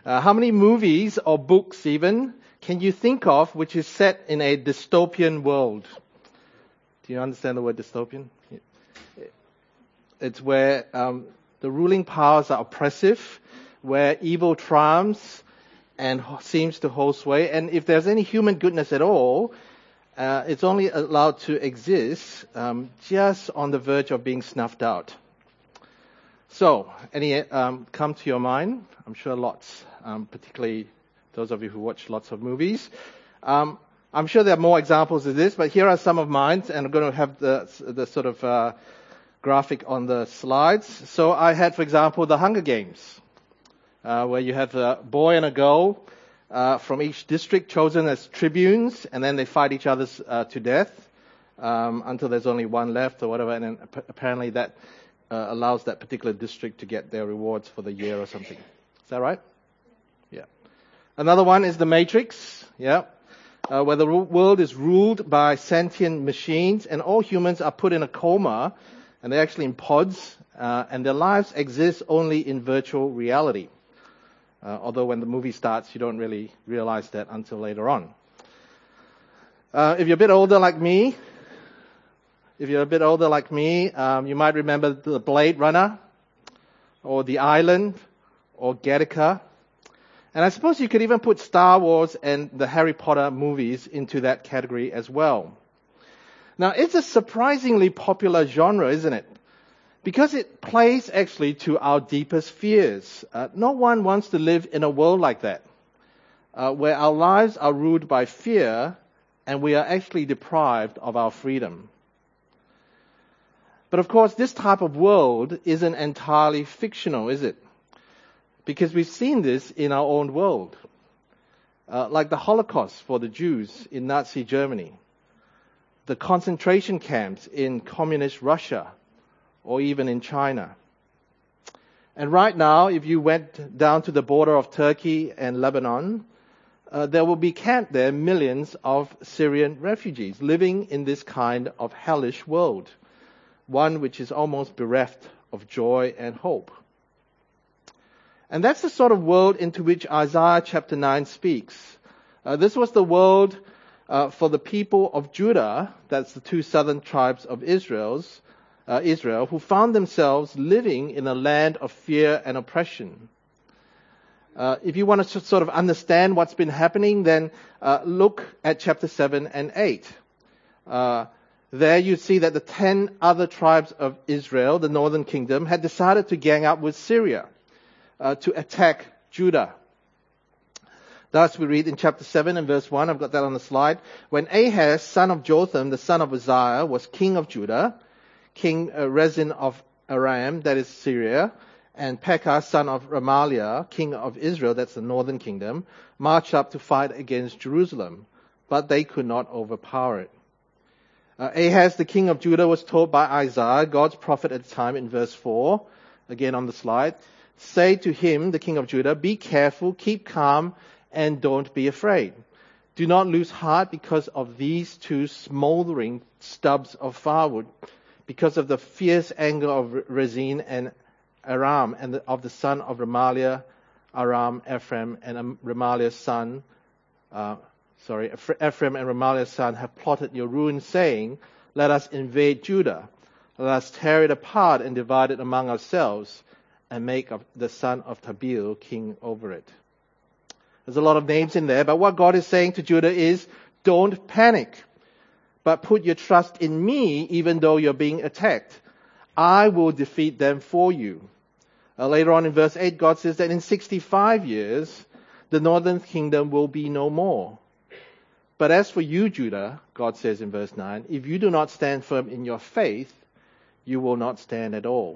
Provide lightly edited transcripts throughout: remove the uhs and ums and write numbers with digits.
How many movies or books even can you think of which is set in a dystopian world? Do you understand the word dystopian? It's where the ruling powers are oppressive, where evil triumphs and seems to hold sway. And if there's any human goodness at all, it's only allowed to exist just on the verge of being snuffed out. So, any come to your mind? I'm sure lots, particularly those of you who watch lots of movies. I'm sure there are more examples of this, but here are some of mine, and I'm going to have the sort of graphic on the slides. So I had, for example, the Hunger Games, where you have a boy and a girl from each district chosen as tribunes, and then they fight each other to death until there's only one left or whatever, and then apparently that allows that particular district to get their rewards for the year or something. Is that right? Yeah. Another one is The Matrix, where the world is ruled by sentient machines and all humans are put in a coma, and they're actually in pods, and their lives exist only in virtual reality. Although when the movie starts, you don't really realize that until later on. If you're a bit older like me, you might remember the Blade Runner, or The Island, or Gattaca. And I suppose you could even put Star Wars and the Harry Potter movies into that category as well. Now, it's a surprisingly popular genre, isn't it? Because it plays actually to our deepest fears. No one wants to live in a world like that, where our lives are ruled by fear and we are actually deprived of our freedom. But of course, this type of world isn't entirely fictional, is it? Because we've seen this in our own world. Like the Holocaust for the Jews in Nazi Germany, the concentration camps in communist Russia, or even in China. And right now, if you went down to the border of Turkey and Lebanon, there will be camped there millions of Syrian refugees living in this kind of hellish world, one which is almost bereft of joy and hope. And that's the sort of world into which Isaiah chapter 9 speaks. This was the world for the people of Judah, that's the two southern tribes of Israel, who found themselves living in a land of fear and oppression. If you want to sort of understand what's been happening, then look at chapter 7 and 8. There you see that the 10 other tribes of Israel, the northern kingdom, had decided to gang up with Syria to attack Judah. Thus we read in chapter 7 and verse 1, I've got that on the slide. When Ahaz, son of Jotham, the son of Uzziah, was king of Judah, King Rezin of Aram, that is Syria, and Pekah, son of Remaliah, king of Israel, that's the northern kingdom, marched up to fight against Jerusalem, but they could not overpower it. Ahaz, the king of Judah, was told by Isaiah, God's prophet at the time, in verse 4, again on the slide, say to him, the king of Judah, be careful, keep calm, and don't be afraid. Do not lose heart because of these two smoldering stubs of firewood, because of the fierce anger of Rezin and Aram, and of the son of Remaliah, Aram, Ephraim, and Remaliah's son, Ephraim and Remaliah's son have plotted your ruin, saying, let us invade Judah. Let us tear it apart and divide it among ourselves, and make the son of Tabeel king over it. There's a lot of names in there, but what God is saying to Judah is, don't panic, but put your trust in me even though you're being attacked. I will defeat them for you. Later on in verse 8, God says that in 65 years, the northern kingdom will be no more. But as for you, Judah, God says in verse 9, if you do not stand firm in your faith, you will not stand at all.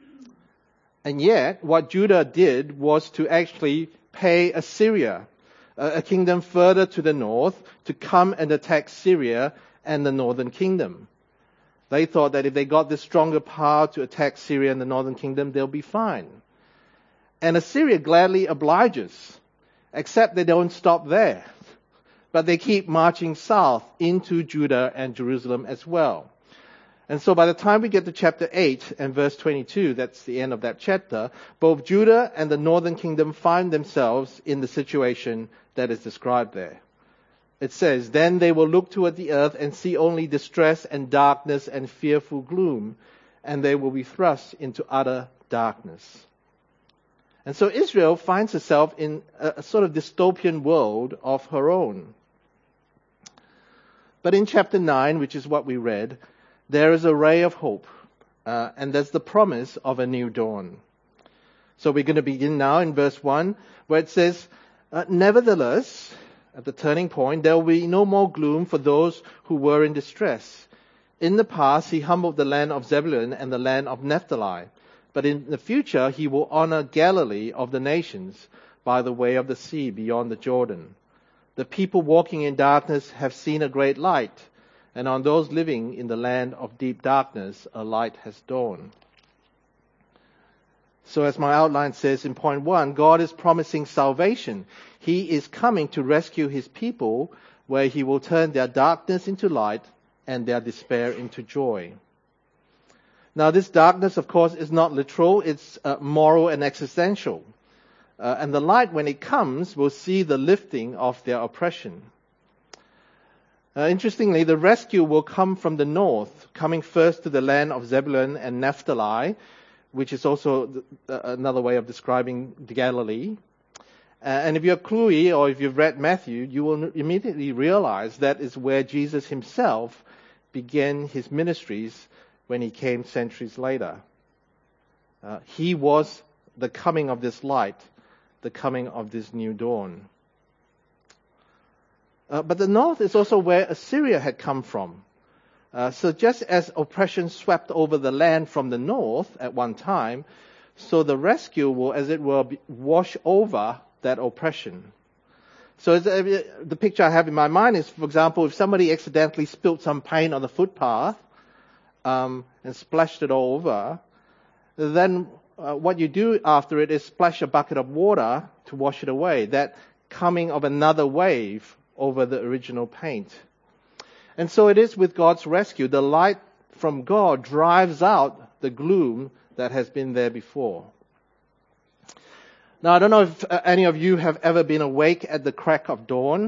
And yet, what Judah did was to actually pay Assyria, a kingdom further to the north, to come and attack Syria and the northern kingdom. They thought that if they got this stronger power to attack Syria and the northern kingdom, they'll be fine. And Assyria gladly obliges, except they don't stop there. But they keep marching south into Judah and Jerusalem as well. And so by the time we get to chapter 8 and verse 22, that's the end of that chapter, both Judah and the northern kingdom find themselves in the situation that is described there. It says, "Then they will look toward the earth and see only distress and darkness and fearful gloom, and they will be thrust into utter darkness." And so Israel finds herself in a sort of dystopian world of her own. But in chapter 9, which is what we read, there is a ray of hope, and there's the promise of a new dawn. So we're going to begin now in verse 1, where it says, "Nevertheless, at the turning point, there will be no more gloom for those who were in distress. In the past, he humbled the land of Zebulun and the land of Naphtali. But in the future, he will honor Galilee of the nations by the way of the sea beyond the Jordan. The people walking in darkness have seen a great light, and on those living in the land of deep darkness, a light has dawned." So as my outline says in point 1, God is promising salvation. He is coming to rescue his people, where he will turn their darkness into light and their despair into joy. Now, this darkness, of course, is not literal. It's moral and existential. And the light, when it comes, will see the lifting of their oppression. Interestingly, the rescue will come from the north, coming first to the land of Zebulun and Naphtali, which is also another way of describing Galilee. And if you're cluey, or if you've read Matthew, you will immediately realize that is where Jesus himself began his ministries when he came centuries later. He was the coming of this light, the coming of this new dawn. But the north is also where Assyria had come from. So just as oppression swept over the land from the north at one time, so the rescue will, as it were, wash over that oppression. So the picture I have in my mind is, for example, if somebody accidentally spilled some paint on the footpath, and splashed it all over, then what you do after it is splash a bucket of water to wash it away. That coming of another wave over the original paint. And so it is with God's rescue. The light from God drives out the gloom that has been there before. Now, I don't know if any of you have ever been awake at the crack of dawn.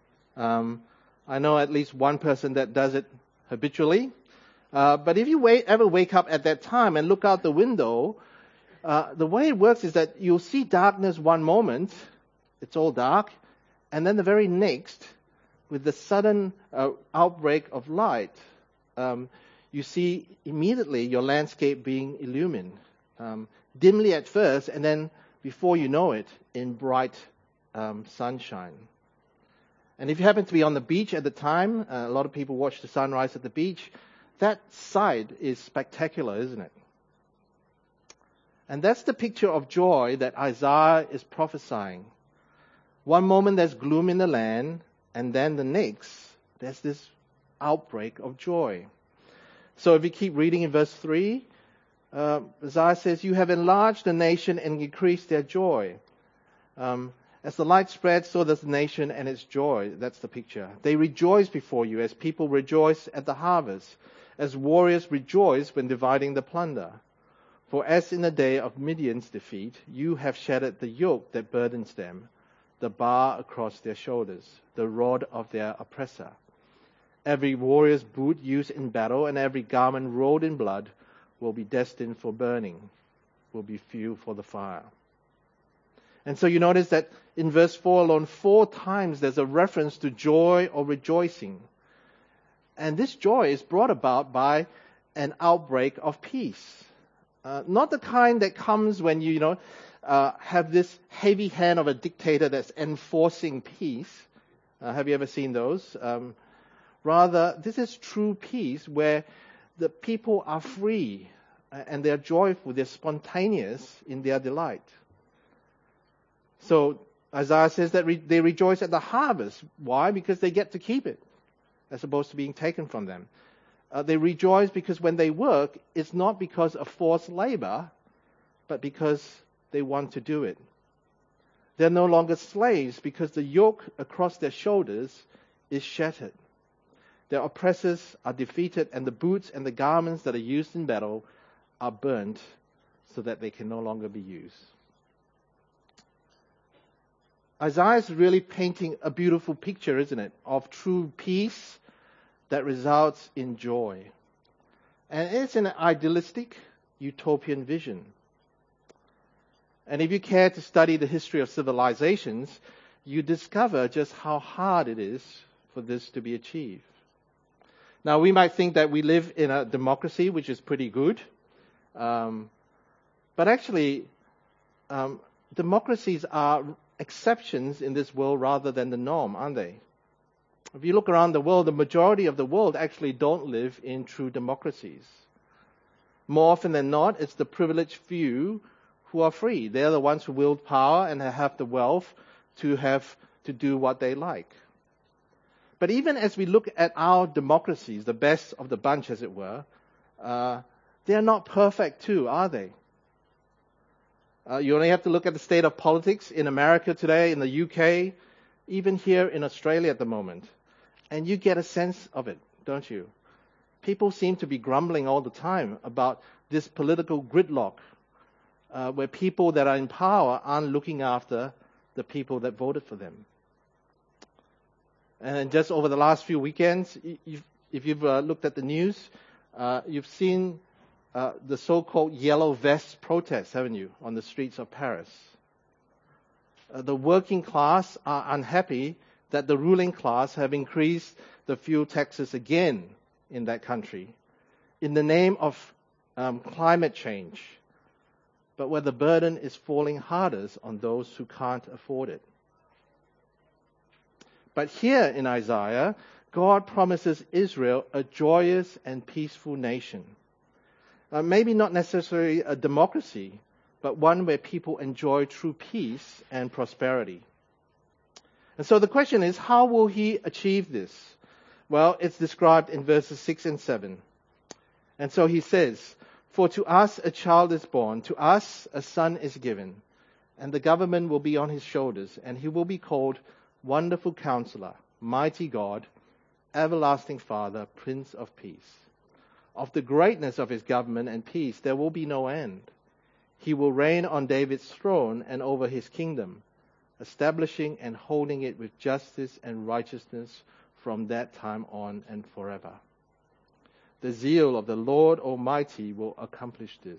I know at least one person that does it habitually. But if you ever wake up at that time and look out the window, the way it works is that you'll see darkness one moment, it's all dark, and then the very next, with the sudden outbreak of light, you see immediately your landscape being illumined, dimly at first, and then before you know it, in bright sunshine. And if you happen to be on the beach at the time, a lot of people watch the sunrise at the beach. That sight is spectacular, isn't it? And that's the picture of joy that Isaiah is prophesying. One moment there's gloom in the land, and then the next, there's this outbreak of joy. So if you keep reading in verse 3, Isaiah says, "You have enlarged the nation and increased their joy." As the light spreads, so does the nation and its joy. That's the picture. They rejoice before you as people rejoice at the harvest, as warriors rejoice when dividing the plunder. For as in the day of Midian's defeat, you have shattered the yoke that burdens them, the bar across their shoulders, the rod of their oppressor. Every warrior's boot used in battle and every garment rolled in blood will be destined for burning, will be fuel for the fire. And so you notice that in verse 4 alone, 4 times there's a reference to joy or rejoicing. And this joy is brought about by an outbreak of peace. Not the kind that comes when you have this heavy hand of a dictator that's enforcing peace. Have you ever seen those? Rather, this is true peace where the people are free and they're joyful, they're spontaneous in their delight. So Isaiah says that they rejoice at the harvest. Why? Because they get to keep it, as opposed to being taken from them. They rejoice because when they work, it's not because of forced labor, but because they want to do it. They're no longer slaves because the yoke across their shoulders is shattered. Their oppressors are defeated, and the boots and the garments that are used in battle are burnt so that they can no longer be used. Isaiah is really painting a beautiful picture, isn't it, of true peace that results in joy. And it's an idealistic, utopian vision. And if you care to study the history of civilizations, you discover just how hard it is for this to be achieved. Now, we might think that we live in a democracy, which is pretty good. But actually, democracies are exceptions in this world rather than the norm, aren't they? If you look around the world, the majority of the world actually don't live in true democracies. More often than not, it's the privileged few who are free. They're the ones who wield power and have the wealth to do what they like. But even as we look at our democracies, the best of the bunch, as it were, they're not perfect too, are they? You only have to look at the state of politics in America today, in the UK, even here in Australia at the moment. And you get a sense of it, don't you? People seem to be grumbling all the time about this political gridlock, where people that are in power aren't looking after the people that voted for them. And just over the last few weekends, if you've looked at the news, you've seen the so-called yellow vest protests, haven't you, on the streets of Paris? The working class are unhappy that the ruling class have increased the fuel taxes again in that country in the name of climate change, but where the burden is falling hardest on those who can't afford it. But here in Isaiah, God promises Israel a joyous and peaceful nation. Maybe not necessarily a democracy, but one where people enjoy true peace and prosperity. And so the question is, how will he achieve this? Well, it's described in verses 6 and 7. And so he says, "For to us a child is born, to us a son is given, and the government will be on his shoulders, and he will be called Wonderful Counselor, Mighty God, Everlasting Father, Prince of Peace. Of the greatness of his government and peace there will be no end. He will reign on David's throne and over his kingdom, establishing and holding it with justice and righteousness from that time on and forever. The zeal of the Lord Almighty will accomplish this."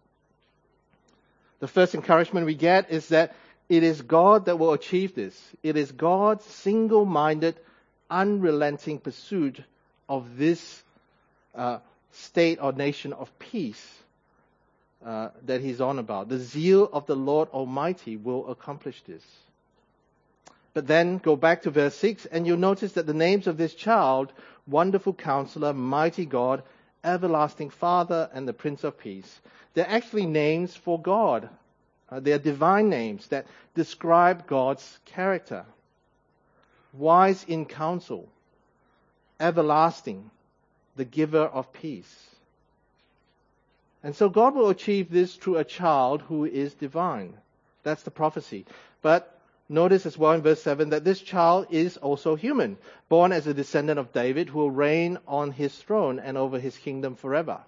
The first encouragement we get is that it is God that will achieve this. It is God's single-minded, unrelenting pursuit of this state or nation of peace that he's on about. The zeal of the Lord Almighty will accomplish this. But then go back to verse 6 and you'll notice that the names of this child, Wonderful Counselor, Mighty God, Everlasting Father, and the Prince of Peace, they're actually names for God. They're divine names that describe God's character. Wise in counsel, everlasting, the giver of peace. And so God will achieve this through a child who is divine. That's the prophecy. But notice as well in verse 7 that this child is also human, born as a descendant of David who will reign on his throne and over his kingdom forever.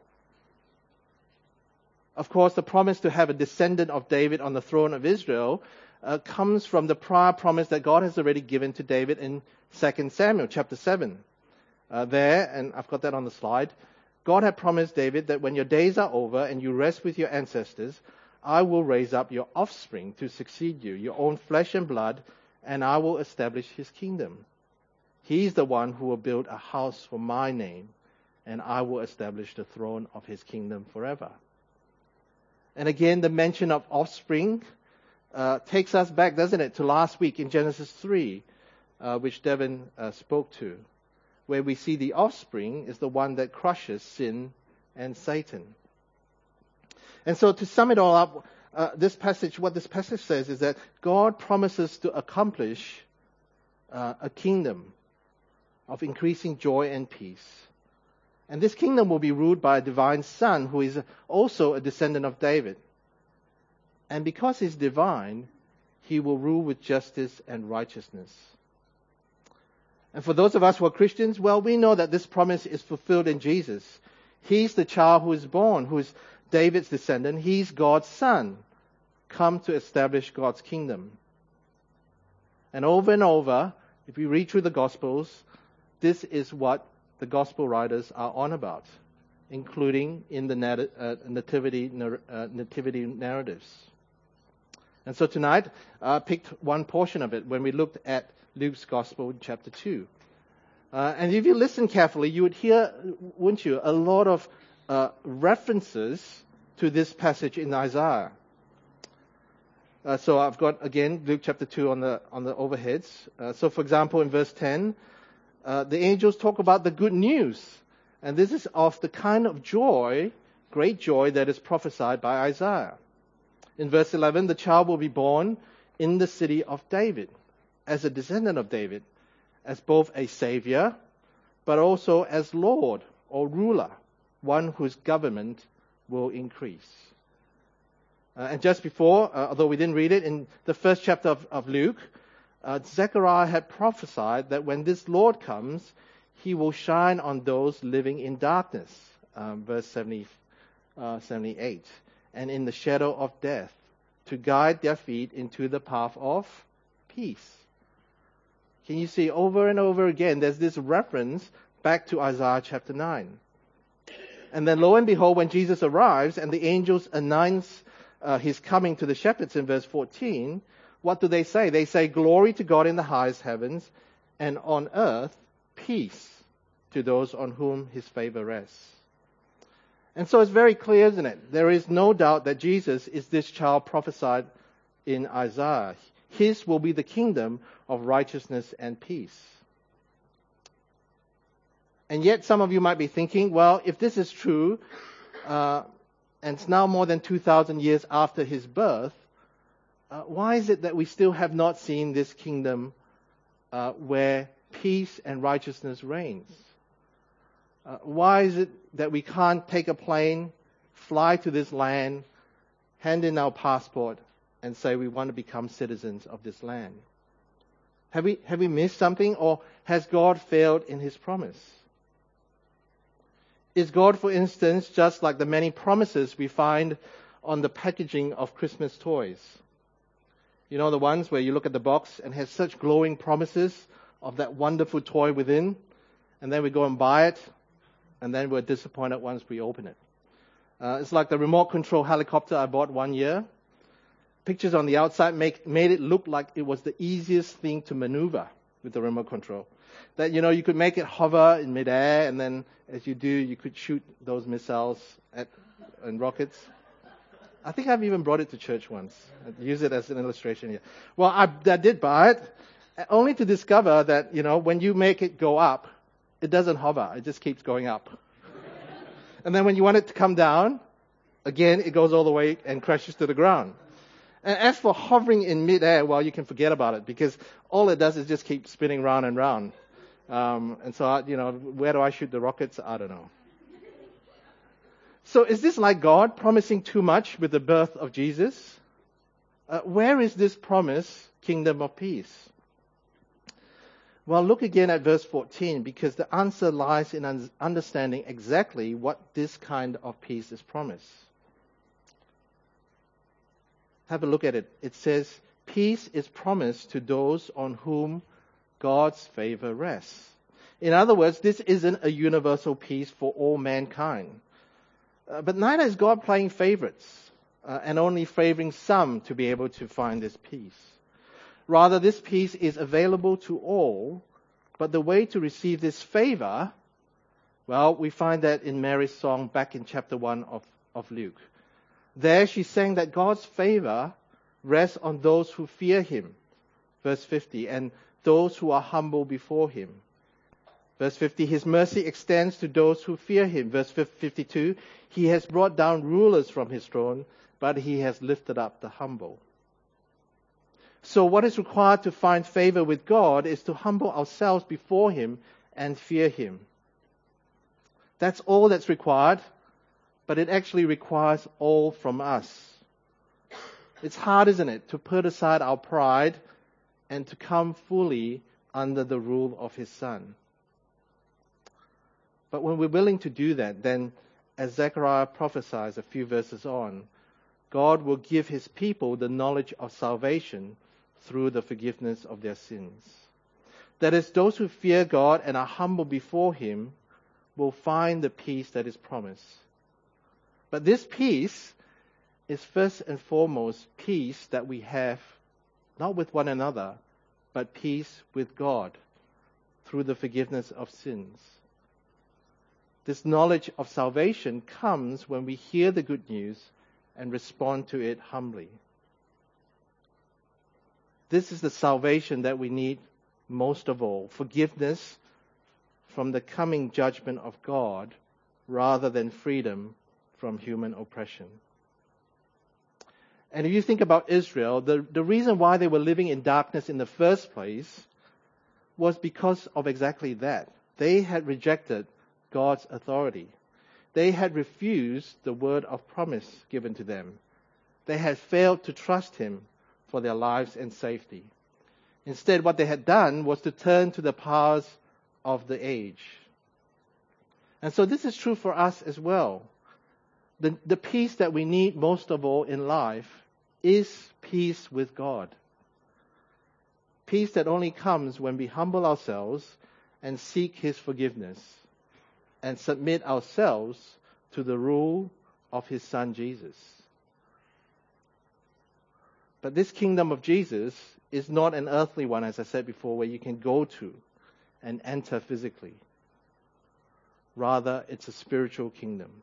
Of course, the promise to have a descendant of David on the throne of Israel comes from the prior promise that God has already given to David in 2 Samuel chapter 7. There, and I've got that on the slide, God had promised David that when your days are over and you rest with your ancestors, I will raise up your offspring to succeed you, your own flesh and blood, and I will establish his kingdom. He's the one who will build a house for my name, and I will establish the throne of his kingdom forever. And again, the mention of offspring takes us back, doesn't it, to last week in Genesis 3, which Devin spoke to, where we see the offspring is the one that crushes sin and Satan. And so to sum it all up, what this passage says is that God promises to accomplish a kingdom of increasing joy and peace. And this kingdom will be ruled by a divine son who is also a descendant of David. And because he's divine, he will rule with justice and righteousness. And for those of us who are Christians, well, we know that this promise is fulfilled in Jesus. He's the child who is born, who is David's descendant. He's God's son, come to establish God's kingdom. And over, if we read through the Gospels, this is what the Gospel writers are on about, including in the nativity narratives. And so tonight, I picked one portion of it when we looked at Luke's Gospel in chapter 2. And if you listen carefully, you would hear, wouldn't you, a lot of references to this passage in Isaiah. So I've got, again, Luke chapter 2 on the overheads. So for example, in verse 10, the angels talk about the good news. And this is of the kind of joy, great joy, that is prophesied by Isaiah. In verse 11, the child will be born in the city of David, as a descendant of David, as both a savior, but also as Lord or ruler, one whose government will increase. And just before, although we didn't read it, in the first chapter of Luke, Zechariah had prophesied that when this Lord comes, he will shine on those living in darkness, verse 78, and in the shadow of death, to guide their feet into the path of peace. Can you see over and over again, there's this reference back to Isaiah chapter 9. And then lo and behold, when Jesus arrives and the angels announce his coming to the shepherds in verse 14, what do they say? They say, "Glory to God in the highest heavens, and on earth, peace to those on whom his favor rests." And so it's very clear, isn't it? There is no doubt that Jesus is this child prophesied in Isaiah. His will be the kingdom of righteousness and peace. And yet some of you might be thinking, well, if this is true, and it's now more than 2,000 years after his birth, why is it that we still have not seen this kingdom where peace and righteousness reigns? Why is it that we can't take a plane, fly to this land, hand in our passport, and say we want to become citizens of this land? Have we missed something, or has God failed in his promise? Is God, for instance, just like the many promises we find on the packaging of Christmas toys? You know, the ones where you look at the box and has such glowing promises of that wonderful toy within, and then we go and buy it, and then we're disappointed once we open it. It's like the remote control helicopter I bought one year. Pictures on the outside made it look like it was the easiest thing to maneuver with the remote control. That, you know, you could make it hover in midair, and then as you do, you could shoot those missiles and rockets. I think I've even brought it to church once. I use it as an illustration here. Well, I did buy it, only to discover that, you know, when you make it go up, it doesn't hover. It just keeps going up. And then when you want it to come down, again, it goes all the way and crashes to the ground. And as for hovering in midair, well, you can forget about it, because all it does is just keep spinning round and round. And so, you know, where do I shoot the rockets? I don't know. So is this like God promising too much with the birth of Jesus? Where is this promise, kingdom of peace? Well, look again at verse 14, because the answer lies in understanding exactly what this kind of peace is promised. Have a look at it. It says, peace is promised to those on whom God's favor rests. In other words, this isn't a universal peace for all mankind. But neither is God playing favorites and only favoring some to be able to find this peace. Rather, this peace is available to all, but the way to receive this favor, well, we find that in Mary's song back in chapter 1 of Luke. There she sang that God's favor rests on those who fear him, verse 50, and those who are humble before him. Verse 50, his mercy extends to those who fear him. Verse 52, he has brought down rulers from his throne, but he has lifted up the humble. So what is required to find favor with God is to humble ourselves before him and fear him. That's all that's required, but it actually requires all from us. It's hard, isn't it, to put aside our pride and to come fully under the rule of his Son. But when we're willing to do that, then, as Zechariah prophesies a few verses on, God will give his people the knowledge of salvation through the forgiveness of their sins. That is, those who fear God and are humble before him will find the peace that is promised. But this peace is first and foremost peace that we have, not with one another, but peace with God through the forgiveness of sins. This knowledge of salvation comes when we hear the good news and respond to it humbly. This is the salvation that we need most of all, forgiveness from the coming judgment of God rather than freedom from human oppression. And if you think about Israel, the reason why they were living in darkness in the first place was because of exactly that. They had rejected God's authority. They had refused the word of promise given to them. They had failed to trust him for their lives and safety. Instead, what they had done was to turn to the powers of the age. And so this is true for us as well. The peace that we need most of all in life is peace with God. Peace that only comes when we humble ourselves and seek his forgiveness and submit ourselves to the rule of his Son Jesus. But this kingdom of Jesus is not an earthly one, as I said before, where you can go to and enter physically. Rather, it's a spiritual kingdom.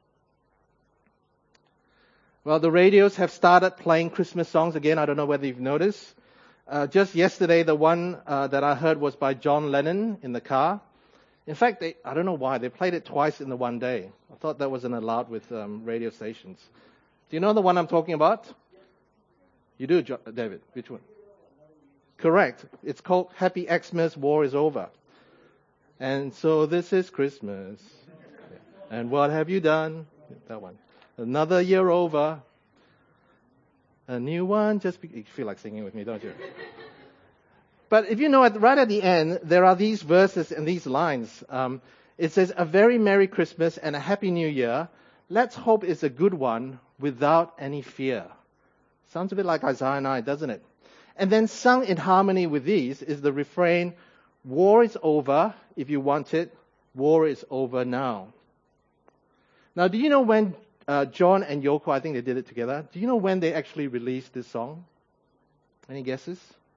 Well, the radios have started playing Christmas songs again. I don't know whether you've noticed. Just yesterday, the one that I heard was by John Lennon in the car. In fact, I don't know why, they played it twice in the one day. I thought that wasn't allowed with radio stations. Do you know the one I'm talking about? You do, David? Which one? Correct. It's called Happy Xmas, War is Over. And so this is Christmas. And what have you done? That one. Another year over. A new one. You feel like singing with me, don't you? But if you know, right at the end, there are these verses and these lines. It says, a very Merry Christmas and a Happy New Year. Let's hope it's a good one without any fear. Sounds a bit like Isaiah 9, doesn't it? And then sung in harmony with these is the refrain, war is over if you want it, war is over now. Now, do you know when John and Yoko, I think they did it together, do you know when they actually released this song? Any guesses?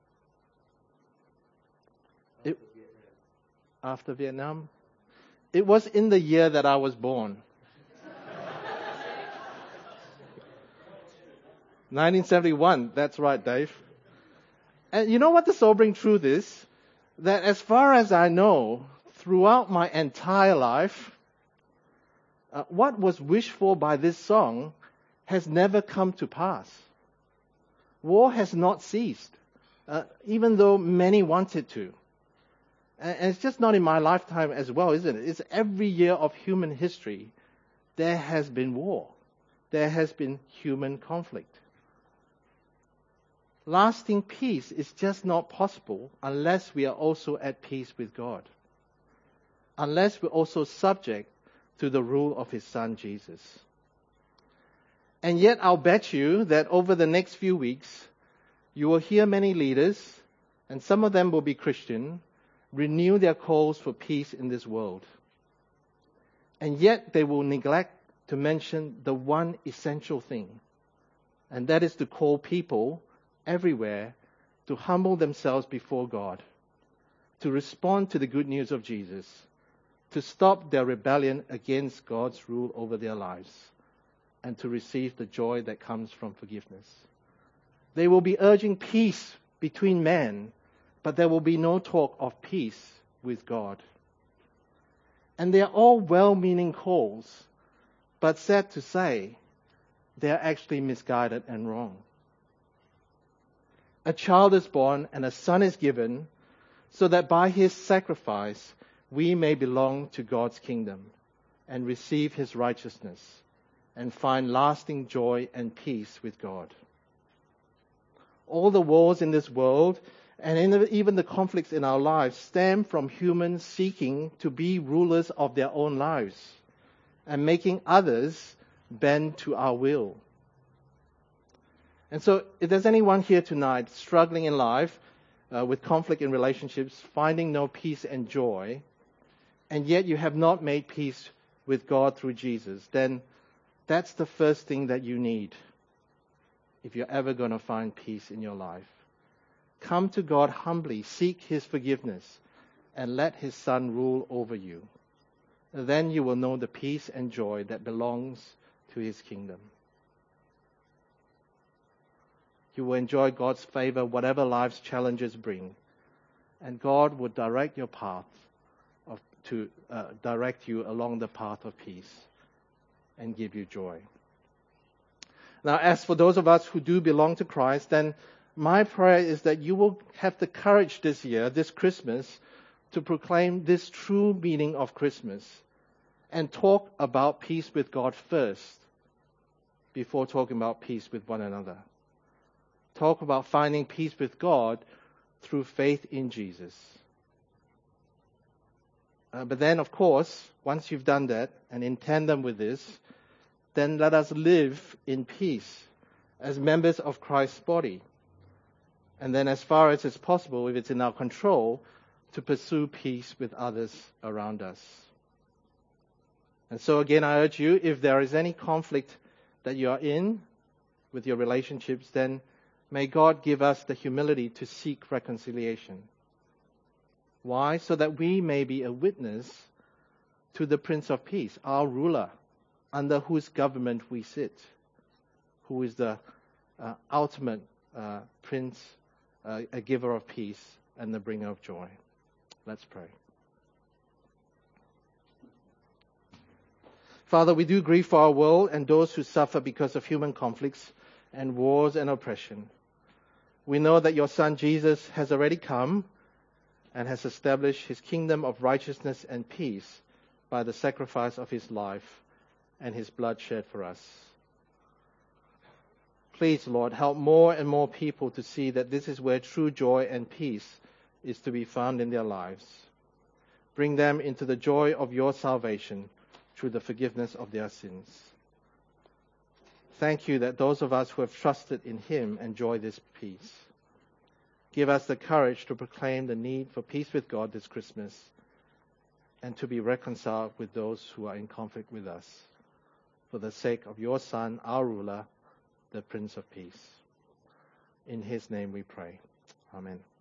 After Vietnam? It was in the year that I was born. 1971, that's right, Dave. And you know what the sobering truth is? That as far as I know, throughout my entire life, what was wished for by this song has never come to pass. War has not ceased, even though many want it to. And it's just not in my lifetime as well, isn't it? It's every year of human history, there has been war. There has been human conflict. Lasting peace is just not possible unless we are also at peace with God. Unless we're also subject to the rule of his Son, Jesus. And yet I'll bet you that over the next few weeks, you will hear many leaders, and some of them will be Christian, renew their calls for peace in this world. And yet they will neglect to mention the one essential thing, and that is to call people everywhere to humble themselves before God, to respond to the good news of Jesus, to stop their rebellion against God's rule over their lives, and to receive the joy that comes from forgiveness. They will be urging peace between men, but there will be no talk of peace with God. And they are all well-meaning calls, but sad to say, they are actually misguided and wrong. A child is born and a son is given, so that by his sacrifice we may belong to God's kingdom and receive his righteousness and find lasting joy and peace with God. All the wars in this world And even the conflicts in our lives stem from humans seeking to be rulers of their own lives and making others bend to our will. And so if there's anyone here tonight struggling in life with conflict in relationships, finding no peace and joy, and yet you have not made peace with God through Jesus, then that's the first thing that you need if you're ever going to find peace in your life. Come to God humbly, seek His forgiveness, and let His Son rule over you. Then you will know the peace and joy that belongs to His kingdom. You will enjoy God's favor, whatever life's challenges bring. And God will direct your path to direct you along the path of peace and give you joy. Now, as for those of us who do belong to Christ, then my prayer is that you will have the courage this year, this Christmas, to proclaim this true meaning of Christmas and talk about peace with God first before talking about peace with one another. Talk about finding peace with God through faith in Jesus. But then, of course, once you've done that, and in tandem with this, then let us live in peace as members of Christ's body. And then as far as it's possible, if it's in our control, to pursue peace with others around us. And so again, I urge you, if there is any conflict that you are in with your relationships, then may God give us the humility to seek reconciliation. Why? So that we may be a witness to the Prince of Peace, our ruler, under whose government we sit, who is the ultimate Prince, a giver of peace and the bringer of joy. Let's pray. Father, we do grieve for our world and those who suffer because of human conflicts and wars and oppression. We know that your Son Jesus has already come and has established His kingdom of righteousness and peace by the sacrifice of His life and His blood shed for us. Please, Lord, help more and more people to see that this is where true joy and peace is to be found in their lives. Bring them into the joy of your salvation through the forgiveness of their sins. Thank you that those of us who have trusted in Him enjoy this peace. Give us the courage to proclaim the need for peace with God this Christmas and to be reconciled with those who are in conflict with us, for the sake of your Son, our ruler, the Prince of Peace. In His name we pray. Amen.